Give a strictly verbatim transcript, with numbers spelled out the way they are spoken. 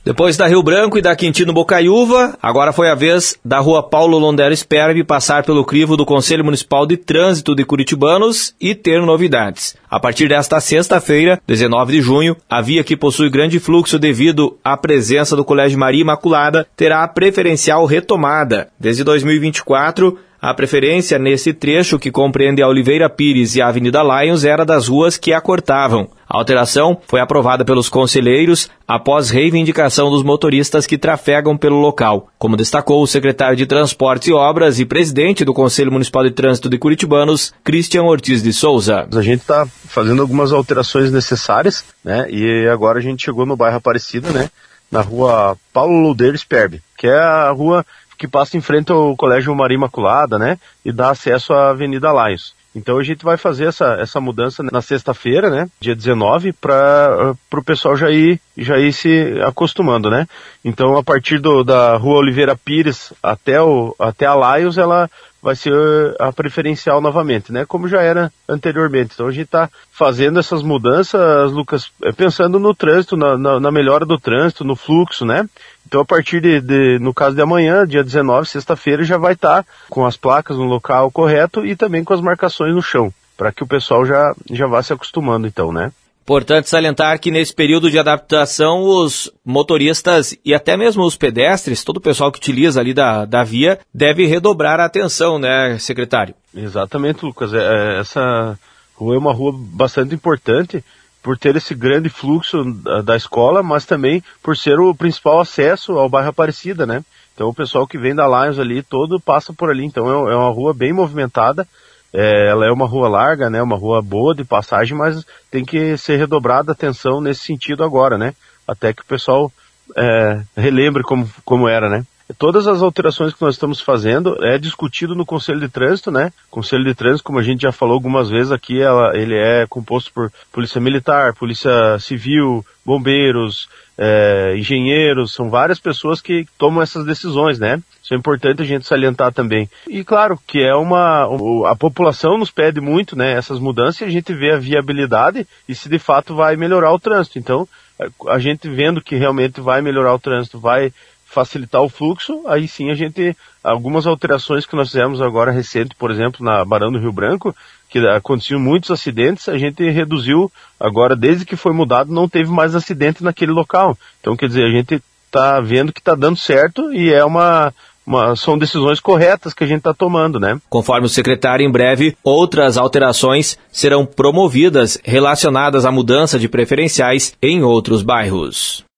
Depois da Rio Branco e da Quintino Bocaiúva, agora foi a vez da Rua Paulo Londero Sperbi passar pelo crivo do Conselho Municipal de Trânsito de Curitibanos e ter novidades. A partir desta sexta-feira, dezenove de junho, a via que possui grande fluxo devido à presença do Colégio Maria Imaculada terá preferencial retomada. Desde dois mil e vinte e quatro, a preferência nesse trecho que compreende a Oliveira Pires e a Avenida Lions era das ruas que a cortavam. A alteração foi aprovada pelos conselheiros após reivindicação dos motoristas que trafegam pelo local, como destacou o secretário de Transportes e Obras e presidente do Conselho Municipal de Trânsito de Curitibanos, Cristian Ortiz de Souza. A gente está fazendo algumas alterações necessárias, né? E agora a gente chegou no bairro Aparecida, né? Na Rua Paulo Londero Sperbi, que é a rua que passa em frente ao Colégio Maria Imaculada, né, e dá acesso à Avenida Lions. Então a gente vai fazer essa, essa mudança na sexta-feira, né, dia dezenove, para o pessoal já ir, já ir se acostumando, né. Então a partir do, da Rua Oliveira Pires até, o, até a Lions, ela vai ser a preferencial novamente, né, como já era anteriormente. Então a gente está fazendo essas mudanças, Lucas, pensando no trânsito, na, na, na melhora do trânsito, no fluxo, né. Então a partir de, de no caso de amanhã, dia dezenove, sexta-feira, já vai estar tá com as placas no local correto e também com as marcações no chão, para que o pessoal já, já vá se acostumando então, né. Importante salientar que nesse período de adaptação, os motoristas e até mesmo os pedestres, todo o pessoal que utiliza ali da, da via, deve redobrar a atenção, né, secretário? Exatamente, Lucas. É, essa rua é uma rua bastante importante por ter esse grande fluxo da, da escola, mas também por ser o principal acesso ao bairro Aparecida, né? Então o pessoal que vem da Lions ali todo passa por ali, então é, é uma rua bem movimentada. É, ela é uma rua larga, né, uma rua boa de passagem, mas tem que ser redobrada a atenção nesse sentido agora, né, até que o pessoal é, relembre como, como era, né. Todas as alterações que nós estamos fazendo é discutido no Conselho de Trânsito, né, Conselho de Trânsito, como a gente já falou algumas vezes aqui, ela, ele é composto por Polícia Militar, Polícia Civil, bombeiros, é, engenheiros, são várias pessoas que tomam essas decisões, né. Isso é importante a gente salientar também. E claro que é uma... a população nos pede muito, né, essas mudanças e a gente vê a viabilidade e se de fato vai melhorar o trânsito. Então, a gente vendo que realmente vai melhorar o trânsito, vai facilitar o fluxo, aí sim a gente... Algumas alterações que nós fizemos agora recente, por exemplo, na Barão do Rio Branco, que aconteciam muitos acidentes, a gente reduziu, agora desde que foi mudado, não teve mais acidente naquele local. Então, quer dizer, a gente está vendo que está dando certo e é uma... Uma, são decisões corretas que a gente está tomando, né? Conforme o secretário, em breve, outras alterações serão promovidas relacionadas à mudança de preferenciais em outros bairros.